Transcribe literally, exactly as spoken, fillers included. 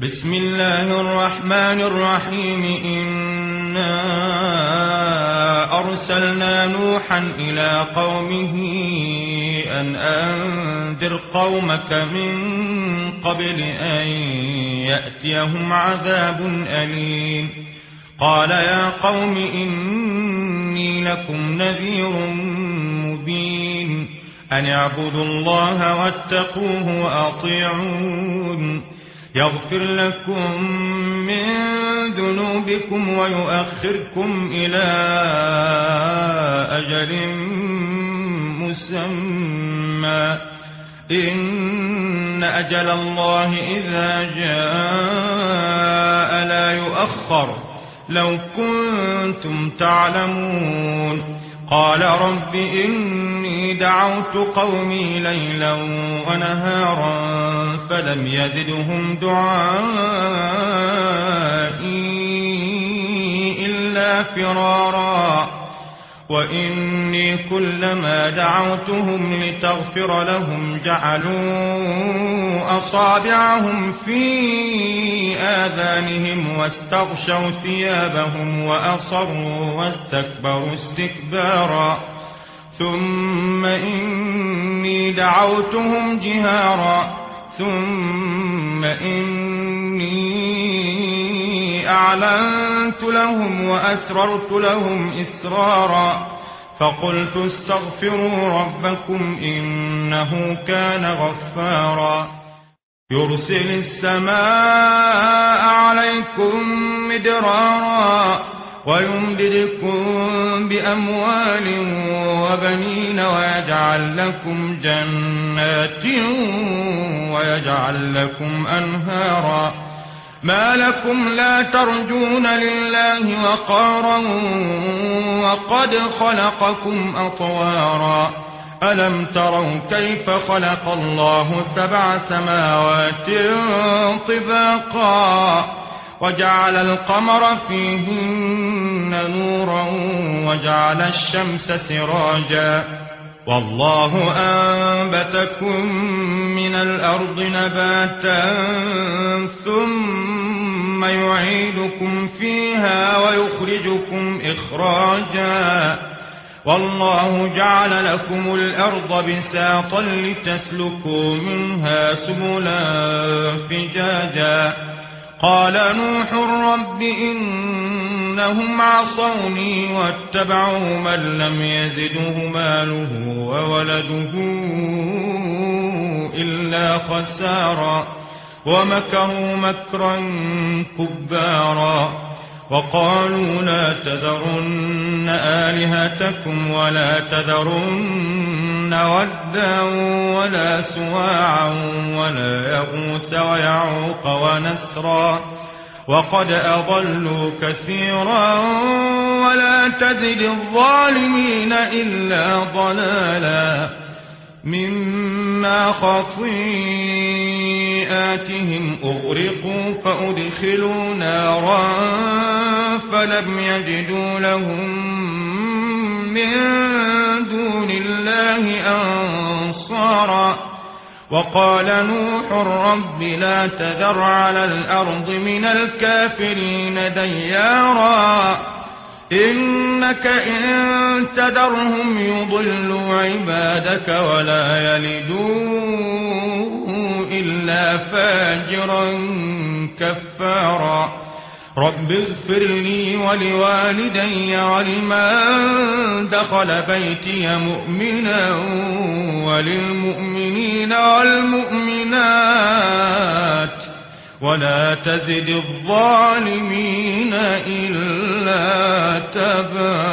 بسم الله الرحمن الرحيم إنا أرسلنا نوحا إلى قومه أن أنذر قومك من قبل أن يأتيهم عذاب أليم. قال يا قوم إني لكم نذير مبين أن اعبدوا الله واتقوه وأطيعون يغفر لكم من ذنوبكم ويؤخركم إلى أجل مسمى إن أجل الله إذا جاء لا يؤخر لو كنتم تعلمون. قال رب إني دعوت قومي ليلا ونهارا فلم يزدهم دعائي إلا فرارا وإني كلما دعوتهم لتغفر لهم جعلوا أصابعهم في آذانهم واستغشوا ثيابهم وأصروا واستكبروا استكبارا ثم إني دعوتهم جهارا ثم إني أعلنت لهم وأسررت لهم إسرارا فقلت استغفروا ربكم إنه كان غفارا يرسل السماء عليكم مدرارا ويمددكم بأموال وبنين ويجعل لكم جنات ويجعل لكم أنهارا ما لكم لا ترجون لله وقارا وقد خلقكم أطوارا ألم تروا كيف خلق الله سبع سماوات طباقا وجعل القمر فيهن نورا وجعل الشمس سراجا والله أنبتكم من الأرض نباتا ثم يعيدكم فيها ويخرجكم إخراجا والله جعل لكم الأرض بساطا لتسلكوا منها سبلا فجاجا. قال نوح رب إنهم عصوني واتبعوا من لم يزده ماله وولده إلا خسارا ومكروا مكرا كبارا وقالوا لا تذرن آلهتكم ولا تذرن ودا ولا سواعا ولا يغوث ويعوق ونسرا وقد أضلوا كثيرا ولا تزد الظالمين إلا ضلالا مما خطيئاتهم أغرقوا فأدخلوا نارا فلم يجدوا لهم من دون الله أنصارا وقال نوح رب لا تذر على الأرض من الكافرين ديارا إنك إن تذرهم يضلوا عبادك ولا يلدوا إلا فاجرا كفارا رب اغفر لي ولوالدي ولمن دخل بيتي مؤمنا وللمؤمنين والمؤمنات ولا تزد الظالمين إلا تبارا.